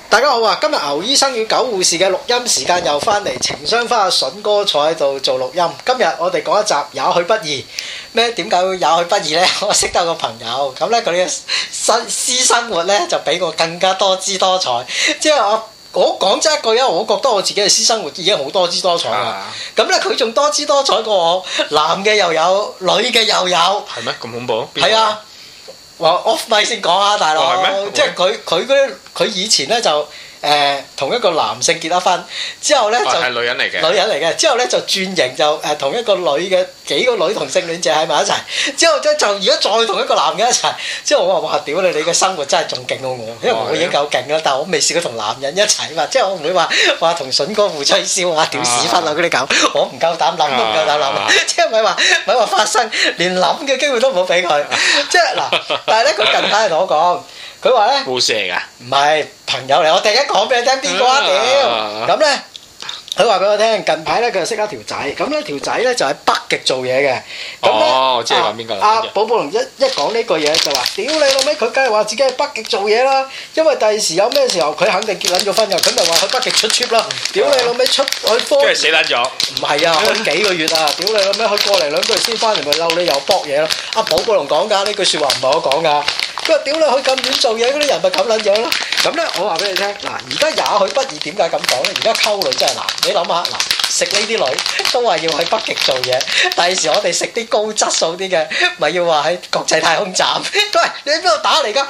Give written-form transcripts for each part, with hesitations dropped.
大家好啊！今日牛醫生與狗護士嘅錄音時間又翻嚟，情商花阿筍哥坐喺度做錄音。今日我哋講一集也許不易咩？點解會也許不易呢？我識得個朋友，咁呢，佢嘅私生活呢，就比我更加多姿多彩。即係我講真一句啊，我覺得我自己嘅私生活已經好多姿多彩啦。咁呢，佢仲多姿多彩過我，男嘅又有，女嘅又有。 係咩？咁恐怖？ 係啊。話 off 咪先講啊，大佬，即係佢以前咧就同一個男性結咗婚，之後咧就係女人嚟嘅， 女人嚟嘅，之後咧就轉型就同一個女嘅幾個女同性戀者喺埋一齊，之後咧就而家再同一個男嘅一齊，之後我話哇屌你嘅生活真係仲勁過我，因為我已經夠勁啦，但係我未試過同男人一齊嘛，即係我唔會話同筍哥互吹簫啊、屌屎忽啊嗰啲咁，我唔夠膽諗都唔夠膽諗，即係唔係話發生，連諗嘅機會都冇俾佢，即係嗱，但係咧佢近排係同我講。佢話咧， 護士嚟㗎， 唔係朋友嚟，我突然間講俾你聽邊個啊屌！咁咧，佢話俾我聽，近排咧佢就識一條仔，咁呢條仔咧就喺北極做嘢嘅。 哦，我知你講邊個啦。 阿寶寶龍一講呢句嘢就話：屌你老味，佢梗係話自己喺北極做嘢啦，因為第時有咩時候佢肯定結撚咗婚㗎，佢咪話去北極出 trip 啦。屌你老味出去科， 跟住死撚咗。 唔係啊，去幾個月啊！屌你老味，去過嚟兩個月先翻嚟，咪嬲你又搏嘢咯。阿寶寶龍講㗎，呢句説話唔係我講㗎。佢話：屌你去咁遠做嘢嗰啲人咪咁撚樣咯。咁咧，我話俾你聽，嗱，而家也許不易，點解咁講咧？而家溝女真係難，你諗下，嗱，食呢啲女都話要去北極做嘢，第時我哋食啲高質素啲嘅，咪要話喺國際太空站。喂，你喺邊度打嚟㗎？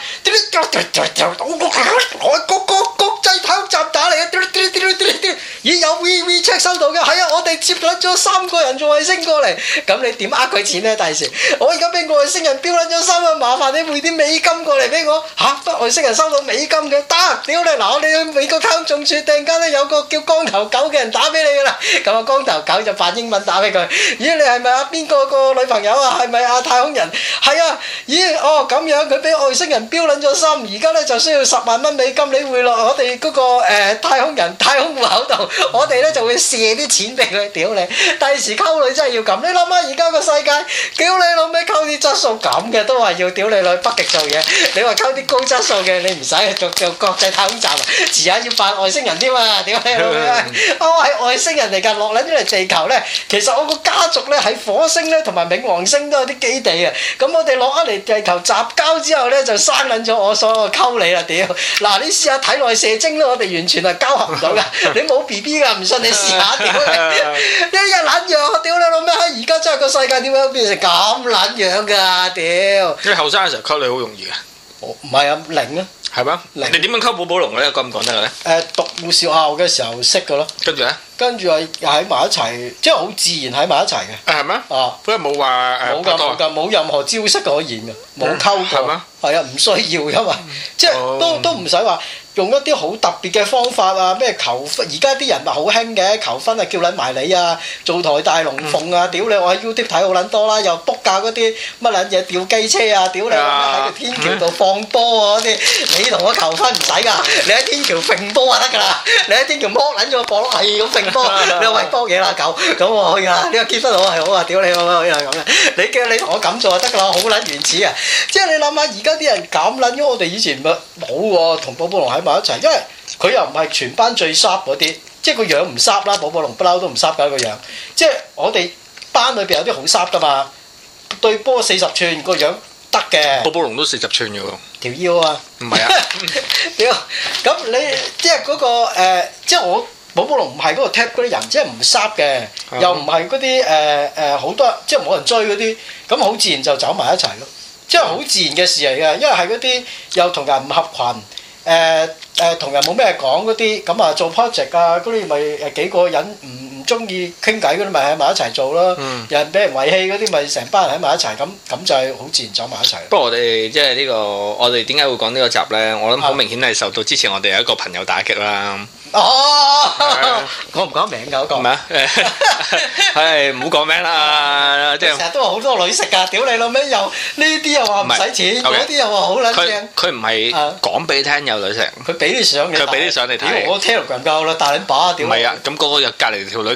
我國際太空站打嚟嘅。咦，有 WeChat 收到嘅，係啊，我哋接撚咗3個人做衛星過嚟。咁你點呃佢錢咧？第時我而家俾外星人標撚咗3個，麻煩你匯啲美金過嚟俾我嚇。外星人收到美金嘅，得，屌你嗱，我哋去美國太空總署突然間咧有個叫光頭狗嘅人打俾你㗎啦。咁啊，光頭狗就扮英文打俾佢。咦，你係咪啊邊個女朋友啊？係咪啊太空人？係啊。咦，哦咁樣，佢俾外星人標撚咗心，而家咧就需要10萬蚊美金，你匯落我哋嗰個太空人太空戶口度，我哋咧就會射啲錢俾佢。屌你，第時溝女真係要咁。你諗下而家個世界，屌你老味溝啲質素咁嘅都話要屌你去北極做嘢，你話溝啲高質素嘅你唔使做國際太空站啊，遲下要扮外星人添啊！屌你老味，我係外星人嚟㗎，落撚咗嚟地球咧，其實我個家族咧喺火星咧同埋冥王星都有啲基地啊。咁我哋落咗嚟地球雜交之後咧，就生撚咗我所有溝你啦！屌，嗱你試下體內射精啦，我哋完全係交合唔到㗎，你冇 BB 㗎，唔信你試下屌你，一日撚樣，屌你老味！而家真係個世界點樣變成咁撚樣㗎？屌！ 你後生嘅時候溝女好容易嘅。 唔係啊，零啊。 係咩？你點樣溝寶寶龍咧？講唔講得嘅咧？ 讀護士學校嘅時候識㗎咯。 跟住咧？跟住係喺埋一齊，即係好自然喺埋一齊嘅。 係咩？ 啊， 佢冇話冇㗎，冇任何招式可言㗎，冇溝過。係咩？係啊，唔需要㗎嘛，即係都唔使話用一啲好特別嘅方法啊，咩求婚？而家啲人咪好興嘅，求婚啊叫撚埋你啊，做台大龍鳳啊，屌你！我喺 YouTube 睇好撚多啦，又 book 架嗰啲乜撚嘢吊機車啊，屌你！喺個天橋度放波啊嗰啲，你同我求婚唔使㗎，你喺天橋揈波就得㗎啦，你喺天橋剝撚咗個波係咁揈波，你話喂多嘢啦狗，咁我可以啦，呢個結婚好係好啊，屌你可以係咁嘅，你同我咁做就得㗎啦，好撚原始啊！即係你諗下而家啲人咁撚咗，我哋以前咪冇喎，同寶寶龍喺埋一齊，因為佢又唔係全班最 sharp 嗰啲，即係個樣唔 sharp 啦，寶寶龍不嬲都唔 sharp 㗎個樣，即係我哋班裏邊有啲好 sharp 㗎嘛，對波40寸個樣得嘅， 寶寶龍都40寸嘅喎， 條腰啊，唔係啊，屌，咁你即係嗰個即係我。寶寶龍唔係嗰個 tap 嗰啲人，即係唔 sharp 嘅，又唔係嗰啲好多，即係冇人追嗰啲，咁好自然就走埋一齊咯，即係好自然嘅事嚟嘅，因為係嗰啲又同人唔合群，同人冇咩講嗰啲，咁啊做 project 啊嗰啲咪幾個人唔中意傾偈嗰啲咪喺埋一齊做咯，人俾人遺棄嗰啲咪成班人喺埋一齊，咁就係好自然走埋一齊。 不過我哋即係呢個，我哋點解會講呢個集咧？我諗好明顯係受到之前我哋有一個朋友打擊啦。 哦，講唔講名㗎嗰個？ 咩啊？係唔好講名啦，即係成日都話好多女食㗎，屌你老味又呢啲又話唔使錢，嗰啲又話好撚正。 佢唔係講俾你聽有女食， 佢俾啲相你， 佢俾啲相你睇。 我 Telegram 夠啦，大撚把屌。 唔係啊，咁嗰個又隔離條女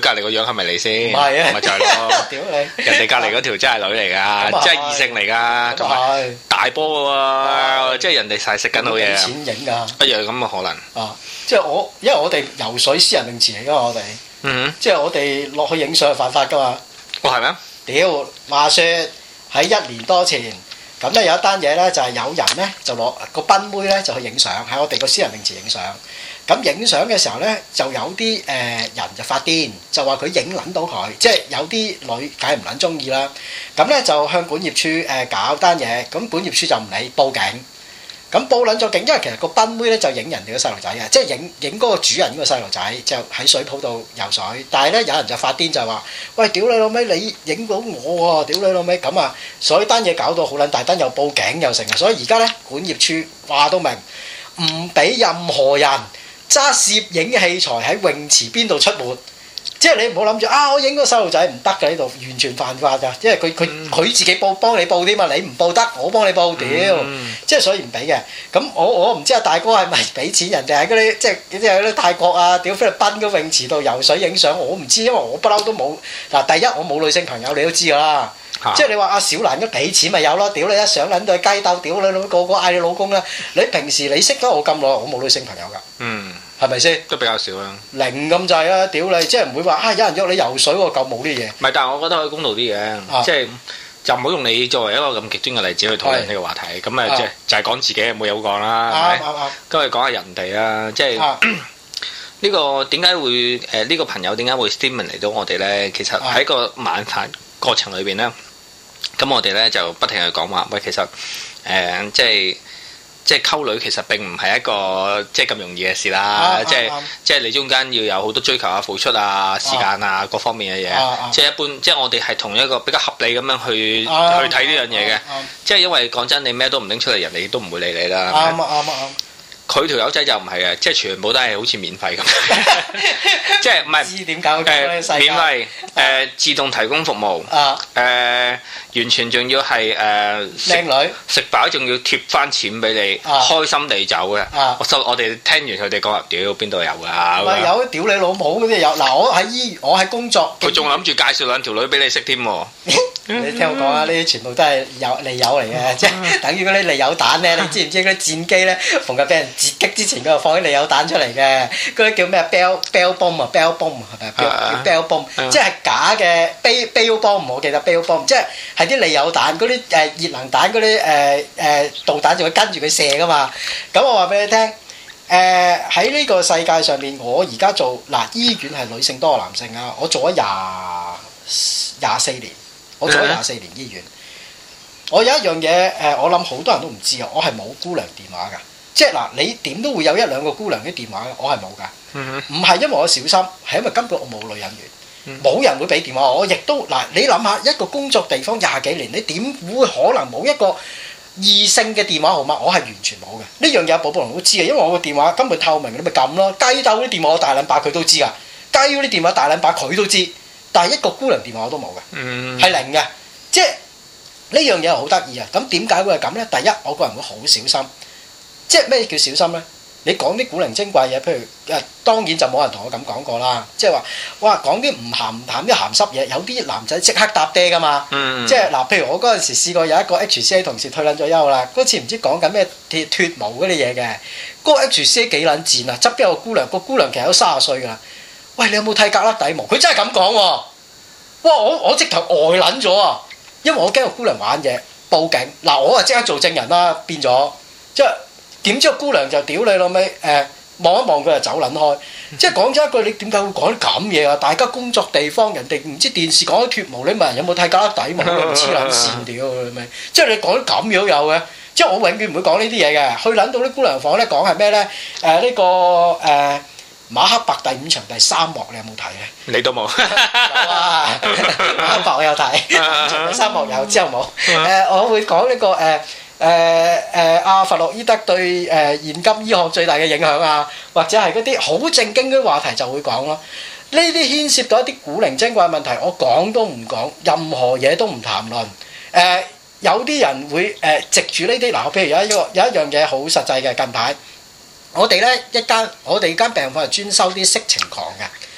隔離個樣係咪你先？ 唔係啊， 咪就係咯。 屌你！ 人哋隔離嗰條真係女嚟㗎，真係異性嚟㗎，同埋大波喎，即係人哋晒食緊好嘢。 錢影㗎， 一樣咁嘅可能。 啊，即係因為我哋游水私人泳池嚟㗎嘛，我哋，即係我哋落去影相係犯法㗎嘛。 哦，係咩？ 屌，話説喺1年多前，咁咧有一單嘢咧就係有人咧就攞個賓妹咧就去影相，喺我哋個私人泳池影相。咁影相嘅時候咧，就有啲人就發癲，就話佢影撚到佢，即係有啲女梗係唔撚中意啦。咁咧就向管業處搞單嘢，咁管業處就唔理，報警。咁報撚咗警，因為其實個賓妹咧就影人哋個細路仔嘅，即係影嗰個主人個細路仔，就喺水泡度游水。但係咧有人就發癲就話：喂，屌你老味，你影到我喎！屌你老味咁啊！所以單嘢搞到好撚大單，又報警又成啊！所以而家咧管業處話到明，唔俾任何人揸攝影器材喺泳池邊度出沒。即係你唔好諗住啊！我影個細路仔唔得㗎，呢度完全犯法㗎。因為佢自己幫你報添嘛，你唔報得，我幫你報屌。即係所以唔俾嘅。咁我唔知阿大哥係咪俾錢人哋喺嗰啲即係嗰啲泰國啊、屌菲律賓嗰泳池度游水影相，我唔知，因為我不嬲都冇。嗱，第一我冇女性朋友，你都知㗎啦。即係你話阿小蘭一俾錢咪有咯，屌你一上撚到去雞竇，屌你老個個嗌你老公啦！你平時你識咗我咁耐，我冇女性朋友㗎。係咪先？ 都比較少啦。 零咁滯啦，屌你！即係唔會話有人約你游水喎，夠冇啲嘢。 唔係，但係我覺得可以公道啲嘅，即係就唔好用你作為一個咁極端嘅例子去討論呢個話題。咁啊，即係就係講自己冇嘢好講啦，係咪？都係講下人哋啦，即係呢個點解會呢個朋友點解會 stimulate 嚟到我哋咧？其實喺個晚飯過程裏邊咧，咁我哋咧就不停去講話，喂，其實即係溝女其實並唔係一個即係咁容易嘅事啦，即係你中間要有好多追求啊、付出啊、時間啊各方面嘅嘢，即係一般，即係我哋係同一個比較合理咁樣去睇呢樣嘢嘅，即係因為講真，你咩都唔拎出嚟，人哋都唔會理你啦。啱。佢條友仔就唔係嘅，即係全部都係好似免費咁，即係唔係？知點搞免費自動提供服務完全仲要係靚女食飽仲要貼翻錢俾你，開心地走嘅。我哋聽完佢哋講話，屌邊度有㗎？咪有屌你老母嗰啲有嗱，我喺工作， 佢仲諗住介紹兩條女俾你識添喎。 你聽我講啊，呢啲全部都係利友嚟嘅，即係等於嗰啲利友彈咧。你知唔知嗰啲戰機咧，逢係俾人截擊之前，佢就放啲利友彈出嚟嘅。嗰啲叫咩 bell bomb 啊 bell bomb 係咪叫 bell bomb？即係假嘅 bell bomb，我記得 bell bomb，即係啲利友彈嗰啲熱能彈嗰啲導彈就會跟住佢射噶嘛。咁我話俾你聽，喺呢個世界上面，我而家做嗱醫院係女性多過男性啊。我做咗24年。我做咗24年醫院，我有一樣嘢我諗好多人都唔知啊，我係冇姑娘電話㗎，即係嗱，你點都會有一兩個姑娘啲電話嘅，我係冇㗎，唔係因為我小心，係因為根本我冇女人緣，冇人會俾電話我，亦都嗱，你諗下一個工作地方20幾年，你點會可能冇一個異性嘅電話號碼？我係完全冇嘅，呢樣嘢寶寶龍都知嘅，因為我個電話根本透明，你咪撳咯，雞竇啲電話我大撚把佢都知㗎，雞嗰啲電話大撚把佢都知。但係一個姑娘電話我都冇嘅，係零嘅，即係呢樣嘢好得意啊！咁點解會係咁呢？第一，我個人會好小心，即係咩叫小心呢？你講啲古靈精怪嘢，譬如當然就冇人同我咁講過啦，即係話哇講啲唔鹹唔淡啲鹹濕嘢，有啲男仔即刻搭爹㗎嘛，即係嗱，譬如我嗰陣時試過有一個 HCA 同事退撚咗休啦，嗰次唔知講緊咩脫毛嗰啲嘢嘅，嗰個 HCA 幾撚賤啊！側邊有個姑娘，個姑娘其實都30歲㗎啦。喂，你有冇剃格甩底毛？佢真係咁講喎！哇，我直頭呆撚咗啊！因為我驚個姑娘玩嘢，報警。嗱，我啊即刻做證人啦，變咗即係點知個姑娘就屌你老味望一望佢就走撚開。即係講咗一句，你點解會講啲咁嘢啊？大家工作地方，人哋唔知電視講啲脫毛，你問人有冇剃格甩底毛？黐撚線屌你咪！即係你講啲咁樣有嘅，即係我永遠唔會講呢啲嘢嘅。去撚到啲姑娘房咧，講係咩咧？呢個馬克白第5場第3幕你有冇睇咧？ 你都冇。 有啊，馬克白我有睇，第3幕有，之後冇。我會講呢個阿弗洛伊德對現今醫學最大嘅影響啊，或者係嗰啲好正經嗰啲話題就會講咯。呢啲牽涉到一啲古靈精怪問題，我講都唔講，任何嘢都唔談論。有啲人會藉住呢啲嗱，譬如有一樣嘢好實際嘅，近排。我哋間病房係專收啲色情狂嘅，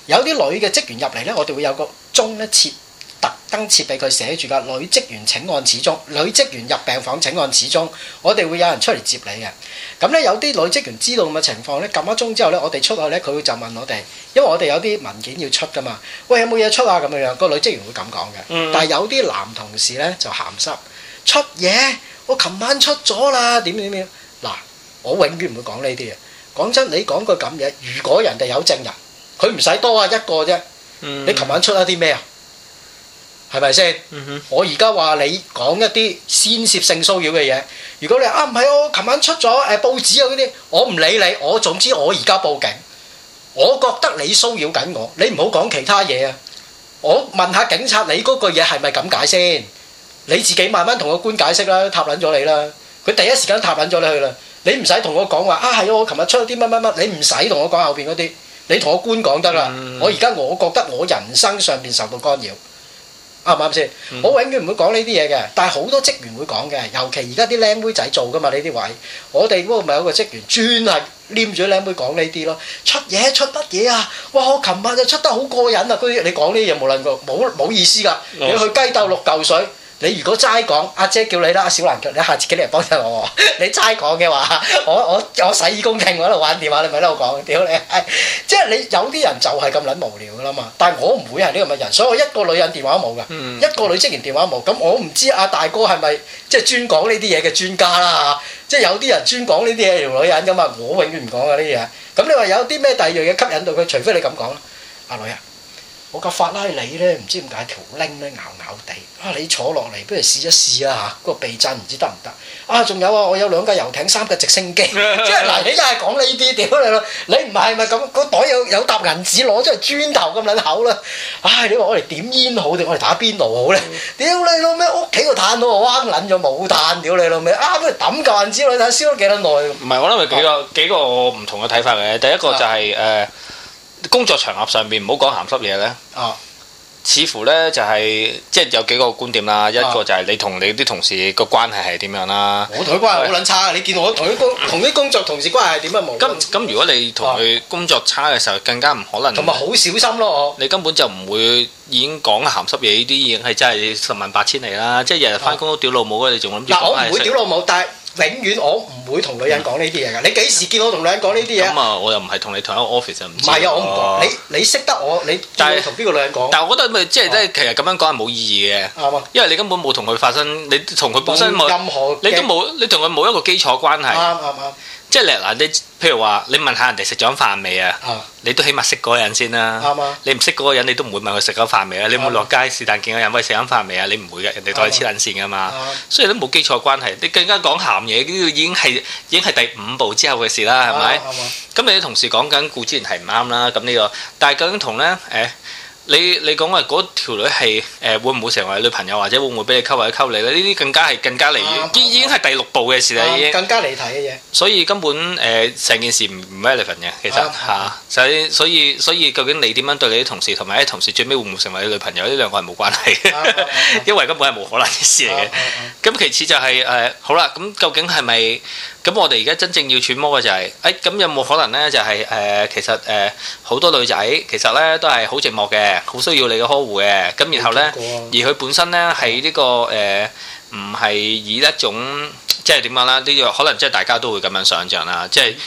有啲女嘅職員入嚟咧，我哋會有個鐘咧特登設俾佢寫住㗎，女職員請按此鐘，女職員入病房請按此鐘，我哋會有人出嚟接你嘅。咁咧有啲女職員知道咁嘅情況咧，撳一鐘之後咧，我哋出去咧，佢會就問我哋，因為我哋有啲文件要出㗎嘛，喂有冇嘢出啊咁樣樣，個女職員會咁講嘅。但係有啲男同事咧就鹹濕，出嘢，我琴晚出咗啦，點嗱，我永遠唔會講呢啲嘢。講真，你講句咁嘢，如果人哋有證人，佢唔使多啊一個啫，你琴晚出咗啲咩啊？係咪先？我而家話你講一啲先涉性騷擾嘅嘢，如果你唔係我琴晚出咗報紙啊嗰啲，我唔理你，我總之我而家報警，我覺得你騷擾緊我，你唔好講其他嘢啊！我問下警察，你嗰句嘢係咪咁解先？你自己慢慢同個官解釋啦，撻撚咗你啦，佢第一時間撻撚咗你去啦，你唔使同我講話係我琴日出咗啲乜乜乜，你唔使同我講後邊嗰啲，你同我官講得啦。我而家我覺得我人生上邊受到干擾。啱唔啱先？我永遠唔會講呢啲嘢嘅，但係好多職員會講嘅，尤其而家啲靚妹仔做噶嘛呢啲位。我哋嗰度咪有個職員專係黏住靚妹講呢啲咯，出嘢出乜嘢啊？哇！我琴晚就出得好過癮啊！你講呢啲嘢冇論過冇意思㗎。你去雞竇六嚿水。你如果齋講，阿姐叫你啦，阿小蘭，你下次幾嚟幫襯我喎？你齋講嘅話，我洗衣公聽，我喺度玩電話，你咪喺度講，屌你！即係你有啲人就係咁撚無聊噶啦嘛。但係我唔會係呢個嘅人，所以我一個女人電話都冇噶，一個女職員電話都冇。咁我唔知阿大哥係咪即係專講呢啲嘢嘅專家啦嚇？即係有啲人專講呢啲嘢條女人噶嘛，我永遠唔講噶呢啲嘢。咁你話有啲咩第二樣嘢吸引到佢？除非你咁講啦，阿女啊！我架法拉利咧，唔知點解條鈴咧咬咬地你坐落嚟，不如試一試啊嚇！個避震唔知得唔得？仲有啊，我有2架遊艇，3架直升機，即係嗱，你又係講呢啲屌你咯！你唔係咪咁個袋有沓銀紙攞出嚟磚頭咁撚厚啦？你話我嚟點煙好定我嚟打邊爐好咧？屌你老味，屋企個炭爐彎撚咗冇炭，屌你老味不如抌嚿銀紙落去睇燒咗幾多耐？ 唔係，我諗係幾個唔同嘅睇法嘅。第一個就係工作場合上邊唔好講鹹濕嘢咧，似乎咧就係即係有幾個觀點啦。一個就係你同你啲同事個關係係點樣啦。 我同佢關係好撚差，你見我同啲工作同事關係係點樣冇？ 咁如果你同佢工作差嘅時候，更加唔可能。 同埋好小心咯， 你根本就唔會已經講鹹濕嘢，呢啲已經係真係10萬8千里啦。即係日日翻工都屌老母，你仲諗住講係？ 我唔會屌老母，但係。永遠我唔會同女人講呢啲嘢㗎。你幾時見我同女人講呢啲嘢？ 咁我又唔係同你同一個 office 就唔知。 唔係我唔講。你識得我，你見我同邊個女人講？ 但係我覺得咪即係咧，其實咁樣講係冇意義嘅。啱啊。因為你根本冇同佢發生，你同佢本身冇任何，你都冇，你同佢冇一個基礎關係。啱。即係嗱，你譬如話，你問下人哋食咗飯未啊？你都起碼識嗰個人先啦。你唔識嗰個人，你都唔會問佢食咗飯未啊？你冇落街是但見個人喂食緊飯未啊？你唔會嘅，人哋當你黐撚線㗎嘛。所以都冇基礎關係。你更加講鹹嘢，呢個已經係第5步之後嘅事啦，係咪？咁你啲同事講緊固之然係唔啱啦。咁呢個，但係究竟同咧你講話嗰條女係會唔會成為女朋友，或者會唔會俾你溝或者溝你咧？呢啲更加離已經係第6步嘅事啦，已經更加離題嘅嘢。 所以根本成件事唔 relevant 嘅，其實嚇。所以究竟你點樣對你啲同事，同埋啲同事最尾會唔會成為你女朋友？呢兩個係冇關係嘅，因為根本係冇可能嘅事嚟嘅。咁其次就係好啦，咁究竟係咪？咁我哋而家真正要揣摩嘅就係咁有冇可能咧？就係其實好多女仔其實咧都係好寂寞嘅，好需要你嘅呵護嘅。咁然後咧，而佢本身咧係呢個唔係以一種即係點講啦？呢個可能即係大家都會咁樣想像啦，即係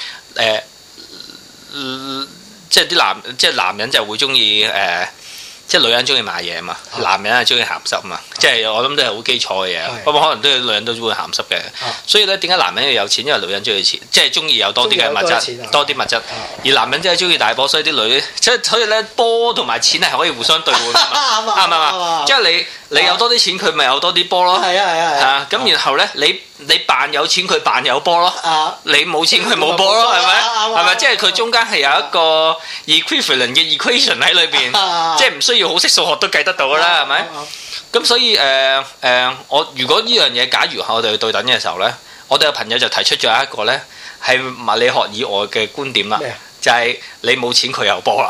即係啲男人就會中意即係女人中意買嘢嘛，男人係中意鹹濕嘛，即係我諗都係好基礎嘅嘢。不過可能都係女人都會鹹濕嘅，所以咧點解男人要有錢？因為女人中意錢，即係中意有多啲嘅物質，多啲物質。而男人真係中意大波，所以啲女所以咧波同埋錢係可以互相兌換㗎嘛，啱唔啱啊？即係你有多啲錢，佢咪有多啲波咯。係啊。咁然後咧，你扮有錢，佢扮有波咯。你冇錢，佢冇波咯，係咪？係咪？即係佢中間係有一個 equivalent 嘅 equation 喺裏邊，即係唔需要好識數學都計得到啦，係咪？咁所以我如果呢樣嘢假如我哋去對等嘅時候咧，我哋嘅朋友就提出咗一個咧係物理學以外嘅觀點啦，就係你冇錢佢有波啦。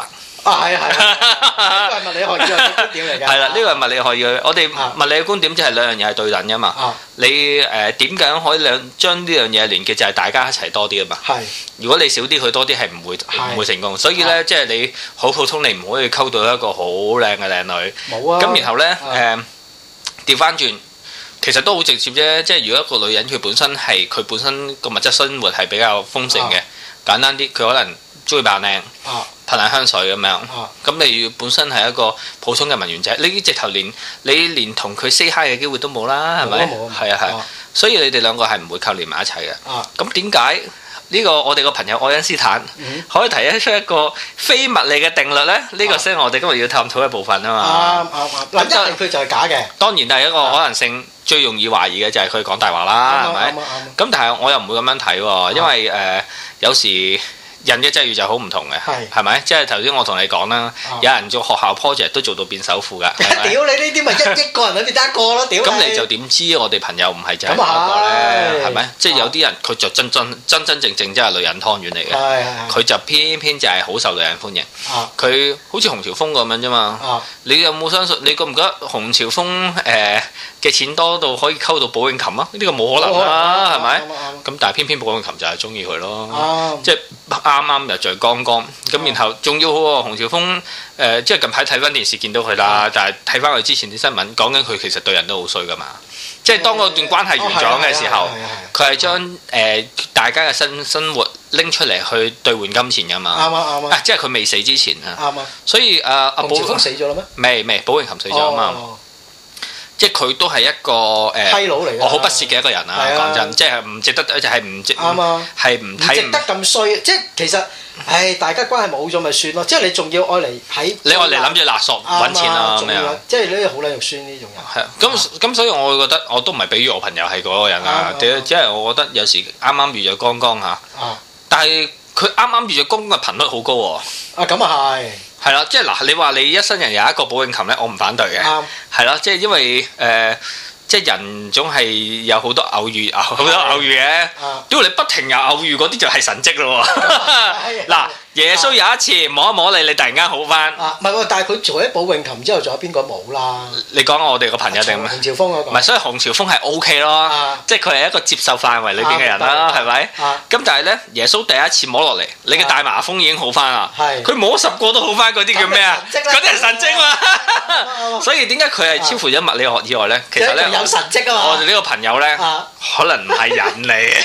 係呢個係物理學以外嘅觀點嚟㗎。 係啦，呢個係物理學以外，我哋物理嘅觀點即係兩樣嘢係對等㗎嘛。你點解可以將呢樣嘢連結就係大家一齊多啲啊嘛。係。如果你少啲，佢多啲係唔會成功。所以咧，即係你好普通，你唔可以溝到一個好靚嘅靚女。冇啊。咁然後咧調翻轉。其實都好直接啫，即係如果一個女人佢本身個物質生活係比較豐盛嘅，簡單啲，佢可能中意扮靚，噴下香水咁樣，咁你本身係一個普通嘅文員仔，你直頭連同佢 say hi 嘅機會都冇啦，係咪？係啊係，所以你哋兩個係唔會扣連埋一齊嘅。咁點解呢個我哋個朋友愛因斯坦可以提出一個非物理嘅定律咧？呢個先係我哋今日要探討嘅部分啊嘛。 嗱，因為佢就係假嘅。當然係一個可能性。最容易懷疑嘅就係佢講大話啦，係咪？咁但係我又唔會咁樣睇喎，因為有時人嘅際遇就好唔同嘅，係咪？即係頭先我同你講啦，有人做學校 project 都做到變首富㗎。 屌你呢啲咪1億個人裏邊得一個咯，屌！ 咁你就點知我哋朋友唔係就係一個咧？係咪？即係有啲人佢就真正真係女人湯圓嚟嘅，佢就偏就係好受女人歡迎。佢好似洪朝豐咁樣啫嘛。你有冇相信？你覺唔覺得洪朝豐嘅錢多到可以溝到寶詠琴啊？呢個冇可能啦，係咪？咁但係偏寶詠琴就係中意佢咯，即係啱日在剛剛咁，然後仲要好喎，洪朝豐即係近排睇翻電視見到佢啦，但係睇翻佢之前啲新聞講緊佢其實對人都好衰噶嘛，即係當嗰段關係完咗嘅時候，佢係將大家嘅生活拎出嚟去兌換金錢噶嘛，啱即係佢未死之前啊，所以洪朝豐死咗啦咩？未，寶詠琴死咗啊嘛。即係佢都係一個閪佬嚟嘅， 我好不屑嘅一個人啊！講真，即係唔值得，就係唔值，係唔睇唔值得咁衰。即係其實，大家關係冇咗咪算咯。即係你仲要愛嚟喺你愛嚟諗住勒索揾錢啦咁樣。 即係你好撚肉酸呢種人。 係啊，咁所以我會覺得我都唔係比喻我朋友係嗰個人啊。只係我覺得有時啱啱遇咗剛剛嚇，但係佢啱啱遇咗剛剛嘅頻率好高喎。 啊，咁啊係。 係啦，即係嗱，你話你一生人有一個寶詠琴咧，我唔反對嘅。係啦，即係因為即係人總係有好多偶遇，好多偶遇嘅。屌你不停有偶遇嗰啲就係神蹟咯喎。嗱，耶穌有一次摸一摸你，你突然間好翻。 唔係喎，但係佢除咗寶詠琴之後，仲有邊個冇啦？ 你講我哋個朋友定咩？ 洪朝豐嗰個。 唔係，所以洪朝豐係 OK 咯，即係佢係一個接受範圍裏邊嘅人啦，係咪？咁但係咧，耶穌第一次摸落嚟，你嘅大麻風已經好翻啦。佢摸10個都好翻，嗰啲叫咩啊？嗰啲係神蹟嘛。所以點解佢係超乎咗物理學以外咧？其實咧。 有神蹟啊嘛！ 我哋呢個朋友咧，可能唔係人嚟嘅，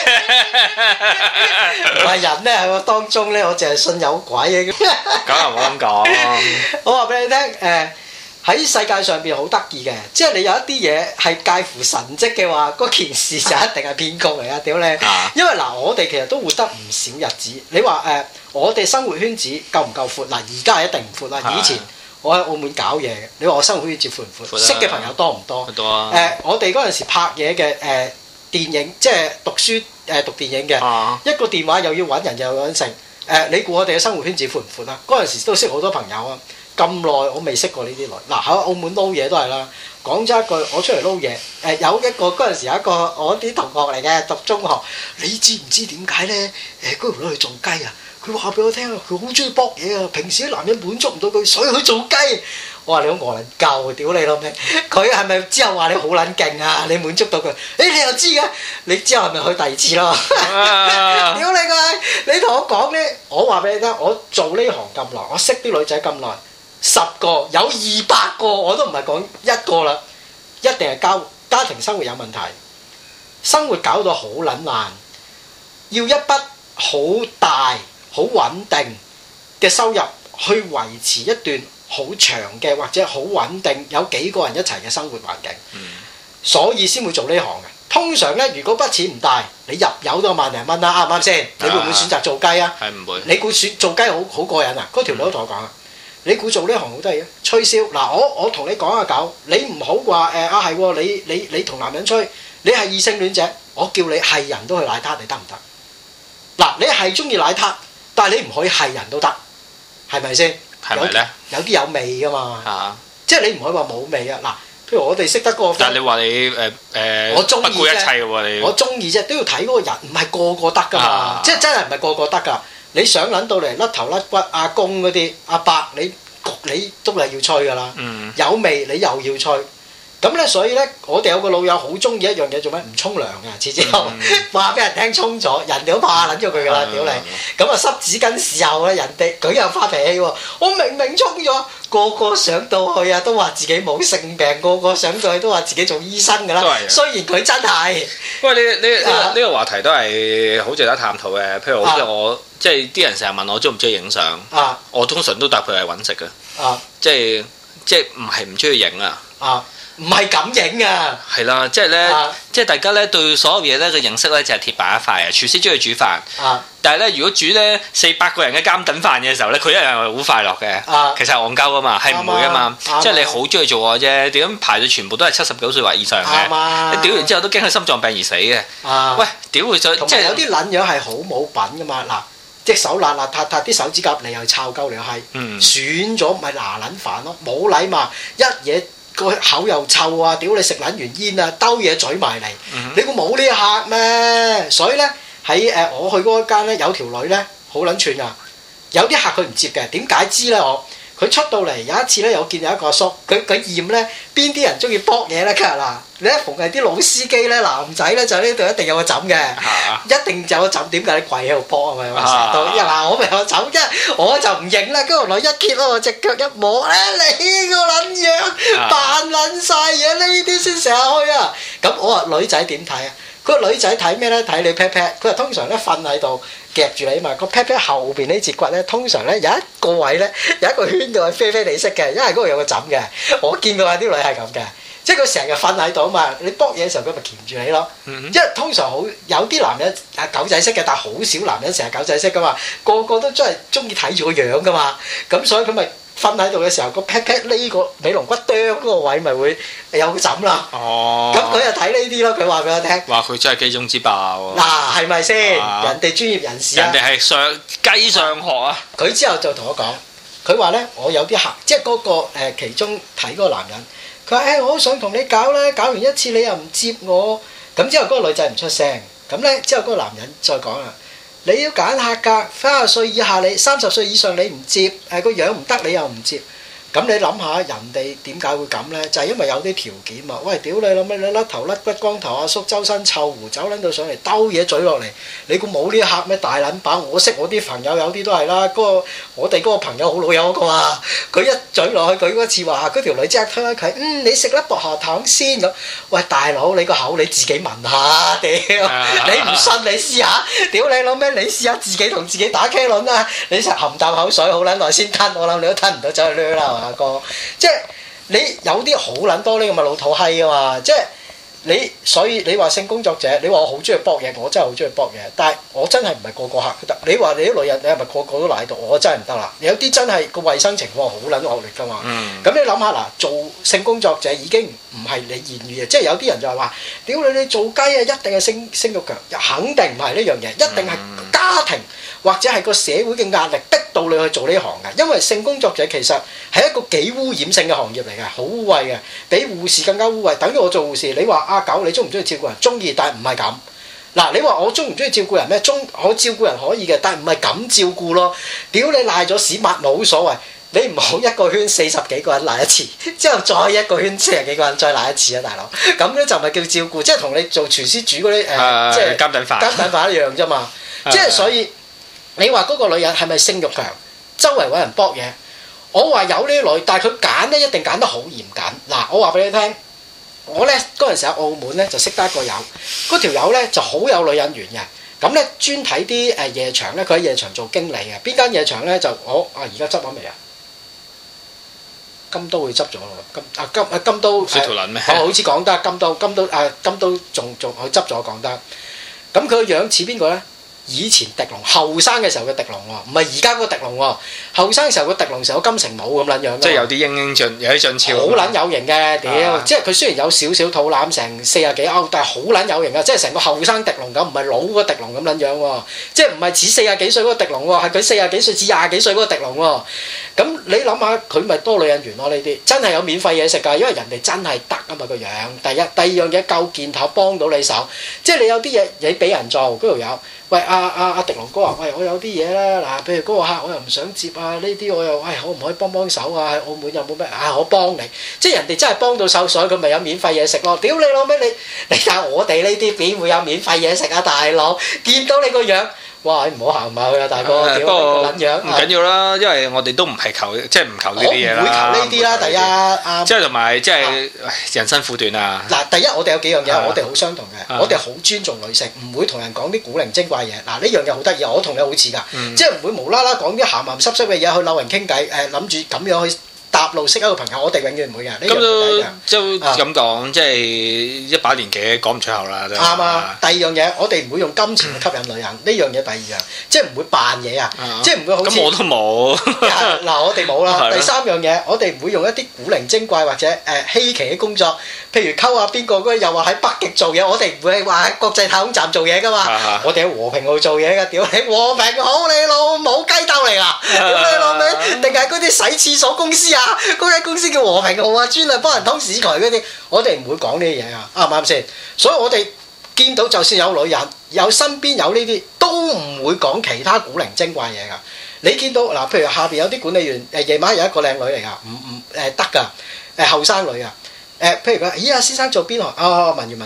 唔係人咧喺我當中咧，我淨係信有鬼嘅。咁又唔好咁講。 我話俾你聽，喺世界上邊好得意嘅，即係你有一啲嘢係介乎神蹟嘅話，嗰件事就一定係騙局嚟啊！屌你！因為嗱，我哋其實都活得唔少日子。你話我哋生活圈子夠唔夠闊？嗱，而家係一定唔闊啦。以前。我喺澳門搞嘢嘅，你話我生活圈子闊唔闊？識嘅朋友多唔多？ 多啊！ 我哋嗰陣時拍嘢嘅電影，即係讀書讀電影嘅，一個電話又要揾人又要揾成。你估我哋嘅生活圈子闊唔闊啊？嗰陣時都識好多朋友啊！咁耐我未識過呢啲女。嗱喺澳門撈嘢都係啦。講咗一句，我出嚟撈嘢，有一個嗰陣時有一個我啲同學嚟嘅，讀中學，你知唔知點解咧？嗰條女去做雞啊！佢話俾我聽，佢好中意搏嘢啊！平時啲男人滿足唔到佢，所以佢做雞。我話你好戇撚鳩啊！屌你老味！佢係咪之後話你好撚勁啊？你滿足到佢？你又知嘅？你之後係咪去第二次咯？屌你個！你同我講咧，我話俾你聽，我做呢行咁耐，我識啲女仔咁耐，10個有200個我都唔係講一個啦，一定係家庭生活有問題，生活搞到好撚爛，要一筆好大。好穩定嘅收入去維持一段好長嘅或者好穩定有幾個人一齊嘅生活環境，所以先會做呢行嘅。通常咧，如果筆錢唔大，你入油都1萬零蚊啦，啱唔啱先？你會唔會選擇做雞啊？ 係唔會。 你估做雞好過癮啊？嗰條女都同我講啊，你估做呢行好得意啊？吹簫嗱，我同你講啊，狗，你唔好話係喎，你同男人吹，你係異性戀者，我叫你係人都去奶撻，你得唔得？嗱，你係中意奶撻。但係你唔可以係人都得，係咪先？ 係咪咧？ 有啲有味噶嘛，即係你唔可以話冇味啊！嗱，譬如我哋識得嗰個， 但係你話你我中意不顧一切嘅喎，你我中意啫，都要睇嗰個人，唔係個個得噶嘛，即係真係唔係個個得噶。 你想撚到嚟甩頭甩骨阿公嗰啲阿伯，你焗你都係要吹㗎啦。有味你又要吹。咁咧，所以咧，我哋有個老友好中意一樣嘢做咩？唔沖涼嘅，次之後話俾人聽沖咗，人哋都怕撚咗佢㗎啦，屌你！咁啊濕紙巾時候咧，人哋佢又發脾氣喎，我明明沖咗，個個上到去啊都話自己冇性病，個個上到去都話自己做醫生㗎啦。雖然佢真係。 喂，呢個話題都係好值得探討嘅。譬如好似我，即係啲人成日問我中唔中意影相，我通常都答佢係揾食嘅，即係唔係唔中意影啊。 唔係咁影啊！ 係啦，即係咧，即係大家咧對所有嘢咧嘅認識咧就係鐵板一塊啊！廚師中意煮飯，但係咧如果煮咧400個人嘅監等飯嘅時候咧，佢一樣係好快樂嘅。其實係戇鳩啊嘛，係唔會啊嘛。即係你好中意做我啫，點排到全部都係79歲或以上嘅，你屌完之後都驚佢心臟病而死嘅。喂，屌佢就即係有啲撚樣係好冇品噶嘛嗱。隻手邋邋遢遢，啲手指甲你又摷鳩你又係，損咗咪嗱撚煩咯，冇禮貌，一嘢個口又臭啊！屌你食撚完煙啊，兜嘢嘴埋嚟，你估冇呢客咩？所以咧喺我去嗰間咧有條女咧好撚串啊，有啲客佢唔接嘅，點解知咧我？佢出到嚟有一次咧，我見有一個阿叔，佢驗咧邊啲人中意卜嘢咧？佢話嗱，你一逢係啲老司機咧，男仔咧就呢度一定有個枕嘅，一定有個枕。點解你跪喺度卜啊？咪成日都嗱，我咪有個枕啫，我就唔認啦。嗰個女一揭咯，我隻腳一摸咧，你個撚樣扮撚晒嘢，呢啲先成日去啊！咁我話女仔點睇啊？佢個女仔睇咩咧？睇你 pat pat。佢話通常咧瞓喺度夾住你嘛，個 pat pat 後邊呢節骨咧，通常咧有一個位咧有一個圈度係啡啡地色嘅，因為嗰度有個枕嘅。我見過有啲女係咁嘅，即係佢成日瞓喺度啊嘛。你卜嘢嘅時候佢咪鉗住你咯。因為通常好有啲男人係狗仔式嘅，但係好少男人成日狗仔式噶嘛，個個都真係中意睇住個樣噶嘛。咁所以佢咪瞓喺度嘅時候，個 pat pat 呢個尾龍骨啄嗰個位咪會有個枕啦。咁佢就睇呢啲咯。佢話俾我聽， 話佢真係機中之爆。 嗱，係咪先？人哋專業人士啊， 人哋係雞上學啊。 佢之後就同我講，佢話咧，我有啲客，即係嗰個其中睇嗰個男人，佢話我好想同你搞啦，搞完一次你又唔接我。咁之後嗰個女仔唔出聲，咁咧之後嗰個男人再講啦。你要揀客㗎，30歲以下你，30歲以上你唔接，個樣唔得你又唔接，咁你諗下人哋點解會咁呢？就係因為有啲條件嘛。喂，屌你諗咩？你甩頭甩骨光頭阿叔，周身臭狐，走撚到上嚟兜嘢嘴落嚟，你估冇呢客咩？大撚把！我識我啲朋友有啲都係啦。我哋嗰個朋友好老友嗰個啊，佢一嘴落去，佢嗰次話嗰條女即刻推開佢，你食粒薄荷糖先咁。喂，大佬你個口你自己聞下，屌你唔信你試下，屌你諗咩？你試下自己同自己打茄輪啊！你實含啖口水好撚耐先吞，我諗你都吞唔到走去掠啦。阿哥，即係你有啲好撚多呢咁嘅老土閪啊嘛！即係你，所以你話性工作者，你話我好中意搏嘢，我真係好中意搏嘢，但係我真係唔係個個客得。你話你啲女人，你係咪個個都賴到？我真係唔得啦！有啲真係個衞生情況好撚惡劣㗎嘛。咁你諗下嗱，做性工作者已經唔係你言語嘅，即係有啲人就係話：屌你做雞啊，一定係性慾強，肯定唔係呢樣嘢，一定係家庭或者係個社會嘅壓力逼到你去做呢行嘅。因為性工作者其實係一個幾污染性嘅行業嚟嘅，好污穢嘅，比護士更加污穢。等於我做護士，你話阿狗你中唔中意照顧人？中意，但係唔係咁。嗱，你話我中唔中意照顧人咩？我照顧人可以嘅，但係唔係咁照顧咯。屌你賴咗屎抹冇所謂，你唔好一個圈40幾個人賴一次，之後再一個圈40幾個人再賴一次啊，大佬。咁咧就唔係叫照顧，即係同你做廚師煮嗰啲即係監等飯一樣啫嘛。即係所以你話嗰個女人係咪性慾強？周圍揾人搏嘢，我話有呢啲女，但係佢揀咧一定揀得好嚴謹。嗱，我話俾你聽。我咧嗰陣時喺澳門咧就識得一個友，嗰條友咧就好有女人緣嘅，咁咧專睇啲夜場咧，佢喺夜場做經理嘅。邊間夜場咧就而家執咗未啊？金都會執咗咯，金都識條撚咩？ 好似講得金都仲佢執咗講得。咁佢個樣似邊個咧？以前狄龍後生嘅時候嘅狄龍喎，唔係而家嗰個狄龍喎。後生嘅時候個狄龍成個金城武咁撚樣。即係有啲英俊，有啲俊俏。 好撚有型嘅，屌！即係佢雖然有少少肚腩，成40幾歐，但係好撚有型啊！即係成個後生狄龍咁，唔係老嗰個狄龍咁撚樣喎。即係唔係似40幾歲嗰個狄龍喎，係佢40幾歲至20幾歲嗰個狄龍喎。咁你諗下，佢咪多女人緣咯？呢啲真係有免費嘢食㗎，因為人哋真係得啊嘛個樣。第一、第二樣嘢夠件頭幫到你手，即係你有啲嘢你俾人做嗰條友。 喂阿迪龍哥啊，喂我有啲嘢啦，嗱譬如嗰個客我又唔想接啊，呢啲我又喂可唔可以幫手啊？喺澳門有冇咩啊？我幫你，即係人哋真係幫到手，所以佢咪有免費嘢食咯。屌你老味你睇下我哋呢啲邊會有免費嘢食啊？大佬見到你個樣。哇！唔好行埋去啊，大哥！ 不過撚樣唔緊要啦，因為我哋都唔係求，即係唔求呢啲嘢啦。 我唔會求呢啲啦，第一即係同埋即係人生苦短啊！ 嗱，第一我哋有幾樣嘢，我哋好相同嘅，我哋好尊重女性，唔會同人講啲古靈精怪嘢。嗱，呢樣嘢好得意，我同你好似㗎，即係唔會無啦啦講啲鹹鹹濕濕嘅嘢去扭人傾偈，諗住咁樣去搭路識一個朋友，我哋永遠唔會嘅。 咁都咁講，即係一把年紀講唔出口啦。 啱啊！第二樣嘢，我哋唔會用金錢去吸引女人，呢樣嘢第二樣，即係唔會扮嘢啊，即係唔會好似咁我都冇。 嗱，我哋冇啦。第三樣嘢，我哋唔會用一啲古靈精怪或者稀奇嘅工作，譬如溝下邊個嗰啲又話喺北極做嘢，我哋唔會話喺國際太空站做嘢㗎嘛。我哋喺和平號做嘢㗎，屌你和平好你老母雞竇嚟㗎，屌你老味，定係嗰啲洗廁所公司啊？嗰間公司叫和平號啊，專係幫人通屎渠嗰啲，我哋唔會講呢啲嘢啊，啱唔啱先？所以我哋見到就算有女人，有身邊有呢啲，都唔會講其他古靈精怪嘢㗎。你見到嗱，譬如下邊有啲管理員，夜晚有一個靚女嚟㗎，得㗎，後生女啊，譬如佢，咦啊先生做邊行？問完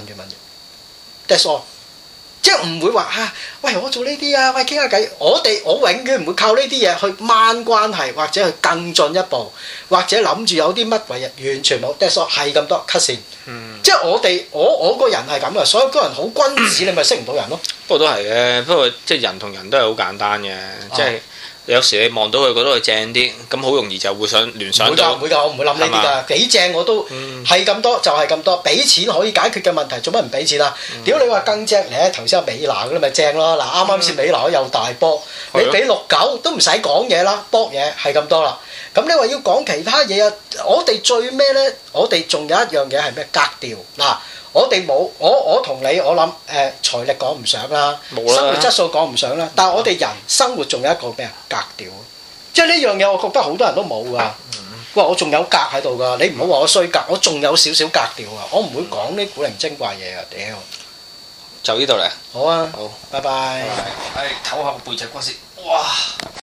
，that's all。即係唔會話嚇，喂我做呢啲啊，喂傾下偈。我永遠唔會靠呢啲嘢去掹關係，或者去更進一步，或者諗住有啲乜為日，完全冇。that's all 係咁多 cut 線。即係我個人係咁啊，所以個人好君子，你咪識唔到人咯。 不過都係嘅，不過即係人同人都係好簡單嘅，即係。有時你望到佢覺得佢正啲，咁好容易就會想聯想到。 唔會㗎，我唔會諗呢啲㗎。幾正我都係咁多，就係咁多。俾錢可以解決嘅問題，做乜唔俾錢啊？屌你話更正，你頭先有美娜嗰啲咪正咯。嗱啱啱先美娜又大波，你俾69都唔使講嘢啦，搏嘢係咁多啦。咁你話要講其他嘢啊？我哋最咩咧？我哋仲有一樣嘢係咩？格調嗱。我哋冇，我同你，我諗財力講唔上啦，生活質素講唔上啦，但係我哋人生活仲有一個咩啊？格調，即係呢樣嘢，我覺得好多人都冇㗎。哇！我仲有格喺度㗎，你唔好話我衰格，我仲有少少格調啊！我唔會講啲古靈精怪嘢啊！屌， 就呢度嚟。 好啊， 好， 拜拜。 唞下個背脊骨先。哇！